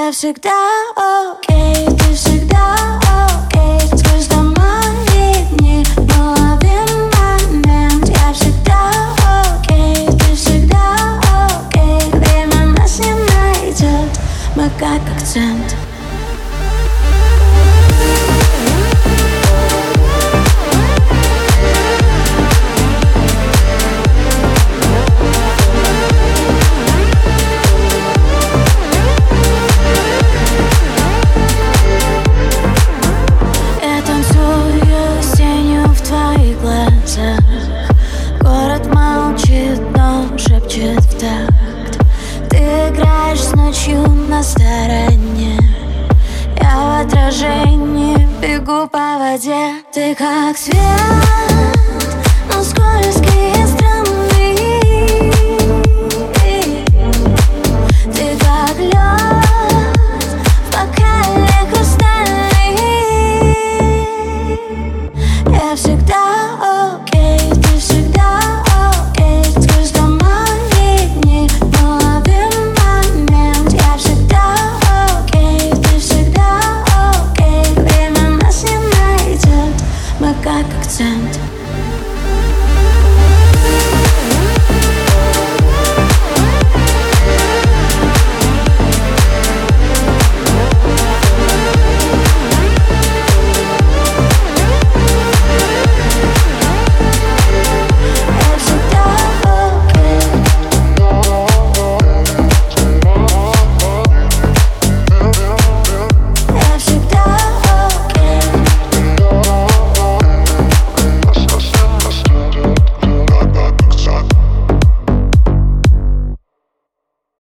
Я всегда окей, ты всегда окей. Сквозь туманные дни мы ловим момент. Я всегда окей, ты всегда окей. Время нас не найдет, мы как акцент. Город молчит, но шепчет в такт. Ты играешь с ночью на стороне. Я в отражении бегу по воде. Ты как свет, но скользкий.